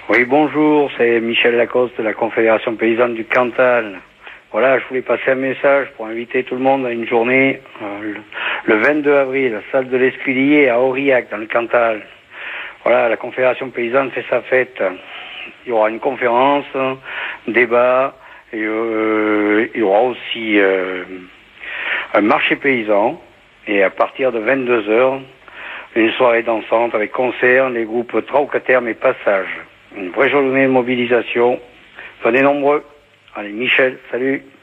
Oui, bonjour, c'est Michel Lacoste de la Confédération Paysanne du Cantal. Voilà, je voulais passer un message pour inviter tout le monde à une journée le 22 avril, salle de l'Esculier à Aurillac, dans le Cantal. Voilà, la Confédération Paysanne fait sa fête. Il y aura une conférence, un débat, et, il y aura aussi un marché paysan, et à partir de 22 heures, une soirée dansante avec concert, les groupes Traucaterme et Passage. Une vraie journée de mobilisation. Venez nombreux. Allez, Michel, salut.